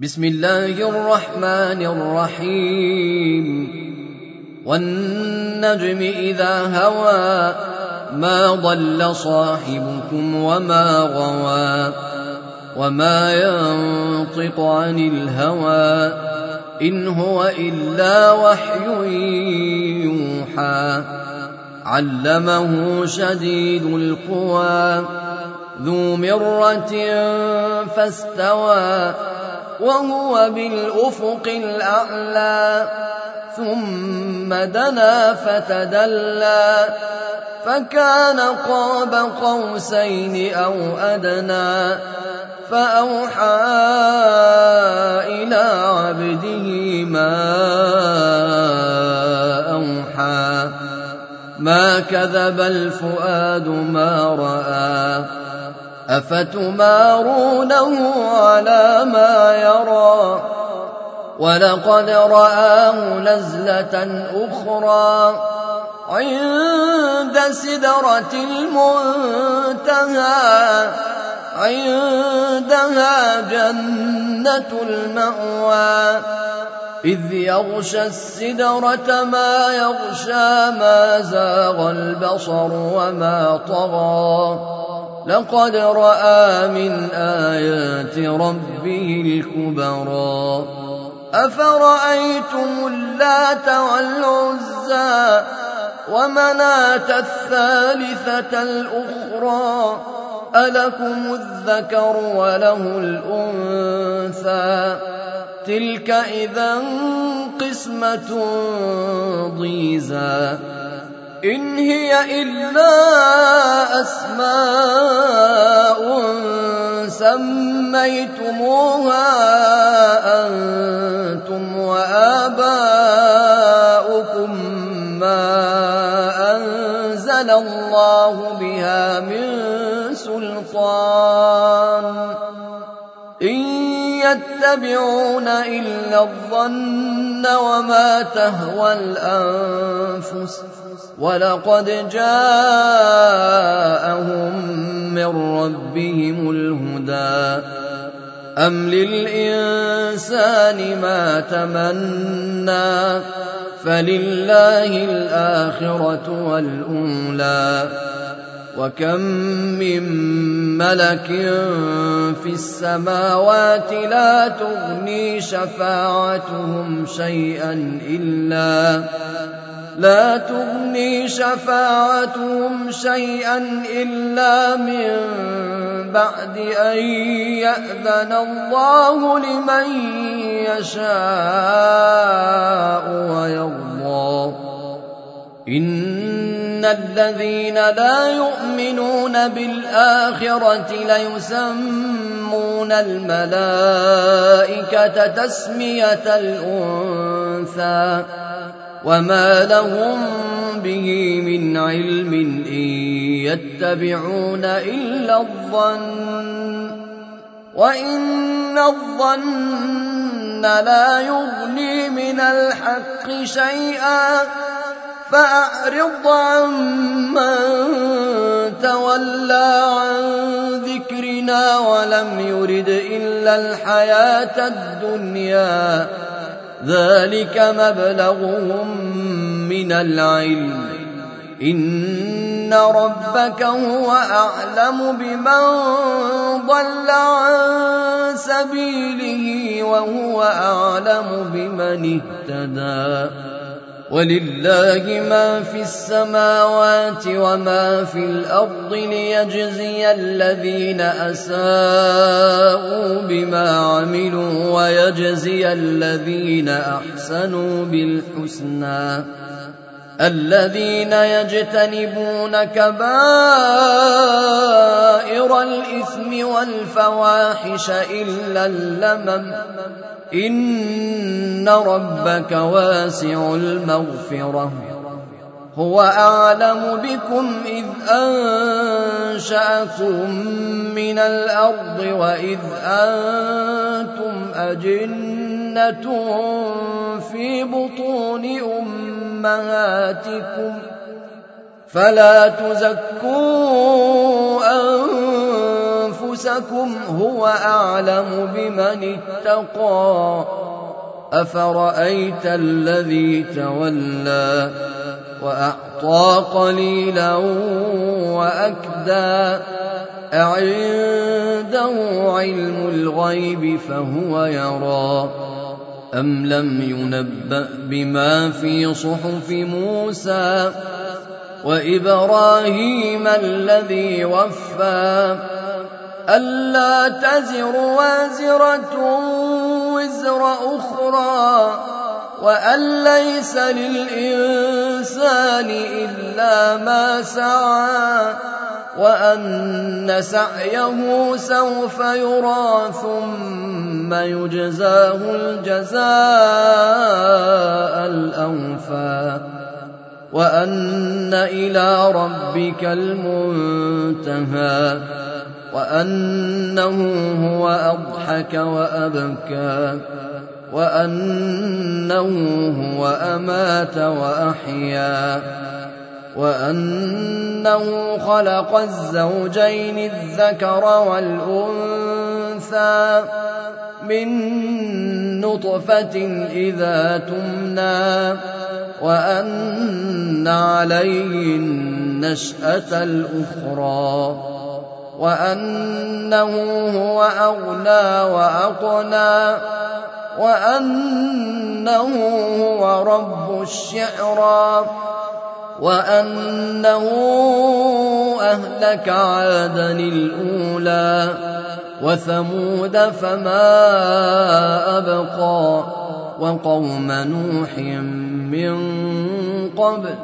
بسم الله الرحمن الرحيم والنجم إذا هوى ما ضل صاحبكم وما غوى وما ينطق عن الهوى إن هو إلا وحي يوحى علمه شديد القوى ذو مرة فاستوى وهو بالأفق الأعلى ثم دنا فتدلى فكان قاب قوسين أو أدنى فأوحى إلى عبده ما أوحى ما كذب الفؤاد ما رأى أفتمارونه على ما يرى ولقد رآه نزلة أخرى عند سدرة المنتهى عندها جنة المأوى إذ يغشى السدرة ما يغشى ما زاغ البصر وما طغى لقد رأى من آيات ربه الكبرى أفرأيتم اللات والعزى ومناة الثالثة الأخرى ألكم الذكر وله الأنثى تلك إذا قسمة ضيزى إن هي إلا أسماء سميتموها أنتم وآباؤكم ما أنزل الله بها من سلطان إن يتبعون إلا الظن وما تهوى الأنفس ولقد جاءهم من ربهم الهدى أم للإنسان ما تمنى فلله الآخرة والأولى وكم من ملك في السماوات لا تغني شفاعتهم شيئا إلا من بعد أن يأذن الله لمن يشاء ويرضى إن الذين لا يؤمنون بالآخرة ليسمون الملائكة تسمية الأنثى وما لهم به من علم إن يتبعون إلا الظن وإن الظن لا يغني من الحق شيئا فأعرض عمن تولى عن ذكرنا ولم يرد إلا الحياة الدنيا ذلك مبلغهم من العلم إن ربك هو أعلم بمن ضل عن سبيله وهو أعلم بمن اهتدى ولله ما في السماوات وما في الأرض ليجزي الذين أساءوا بما عملوا ويجزي الذين أحسنوا بالحسنى الذين يجتنبون كبائر الإثم والفواحش إلا اللمم إن ربك واسع المغفرة هو أعلم بكم إذ أنشأكم من الأرض وإذ أنتم أجنة في بطون أمهاتكم فلا تزكوا رؤوسكم هو أعلم بمن اتقى أفرأيت الذي تولى وأعطى قليلا وأكدى أعنده علم الغيب فهو يرى أم لم ينبأ بما في صحف موسى وإبراهيم الذي وفى ألا تزر وازرة وزر أخرى وأن ليس للإنسان إلا ما سعى وأن سعيه سوف يرى ثم يجزاه الجزاء الأوفى وأن إلى ربك المنتهى وأنه هو أضحك وأبكى وأنه هو أمات وأحيا وأنه خلق الزوجين الذكر والأنثى من نطفة إذا تمنى وأن عليه النشأة الأخرى وأنه هو أغنى وأقنى وأنه هو رب الشعرى وأنه أهلك عادا الأولى وثمود فما أبقى وقوم نوح من قبل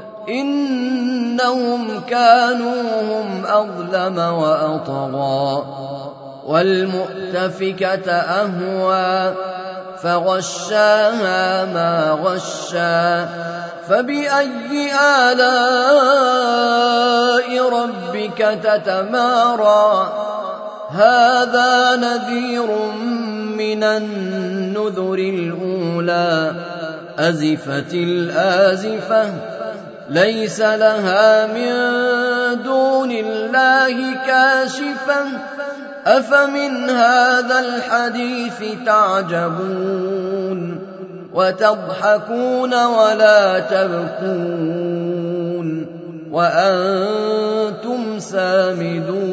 إنهم كانوا هم أظلم وأطغى والمؤتفكة أهوى فغشاها ما غشا فبأي آلاء ربك تتمارى هذا نذير من النذر الأولى أزفت الآزفة ليس لها من دون الله كاشفة أفمن هذا الحديث تعجبون وتضحكون ولا تبكون وأنتم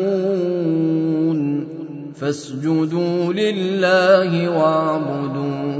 سامدون فاسجدوا لله واعبدوا